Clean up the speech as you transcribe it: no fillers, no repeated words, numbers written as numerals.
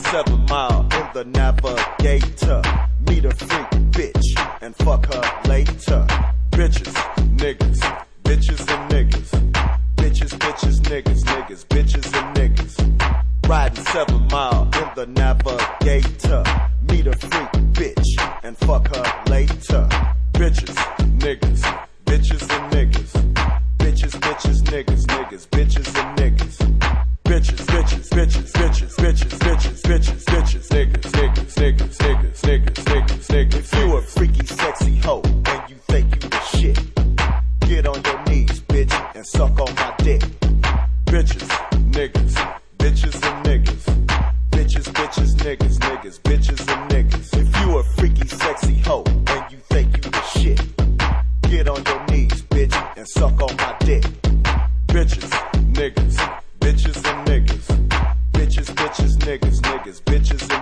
7 Mile in the Navigator. Meet a freak bitch and fuck her later. Bitches, niggas, bitches and niggas. Bitches, bitches, niggas, niggas, bitches and niggas. Riding 7 Mile in the Navigator. Meet a freak bitch and fuck her later. Bitches, niggas, bitches and niggas. Bitches, bitches, niggas, niggas, bitches and niggas. Bitches, bitches, bitches, bitches, bitches, bitches, bitches, bitches, niggas, niggas, niggas, niggas, niggas, niggas, niggas. If you a freaky, sexy hoe and you think you the shit, get on your knees, bitch, and suck on my dick. Bitches, niggas, bitches and niggas. Bitches, bitches, niggas, niggas, bitches and niggas. If you a freaky, sexy hoe and you think you the shit, get on your knees, bitch, and suck on my dick. Bitches, niggas, bitches and niggas. Bitches, bitches, niggas, niggas, bitches and